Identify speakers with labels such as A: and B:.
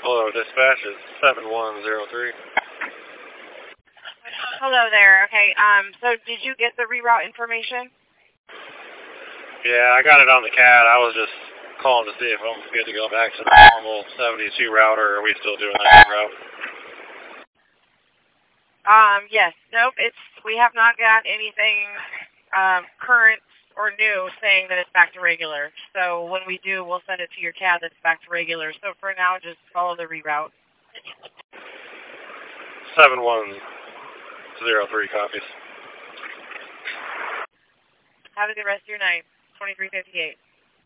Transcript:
A: Hello, dispatch is 7103.
B: Hello there. Okay, so did you get the reroute information?
A: Yeah, I got it on the CAD. I was just calling to see if I'm good to go back to the normal 72 route, or are we still doing that route?
B: Yes. Nope, we have not got anything current or new saying that it's back to regular. So when we do, we'll send it to your CAD that's back to regular. So for now, just follow the reroute.
A: 7103 copies.
B: Have a good rest of your night. 2358.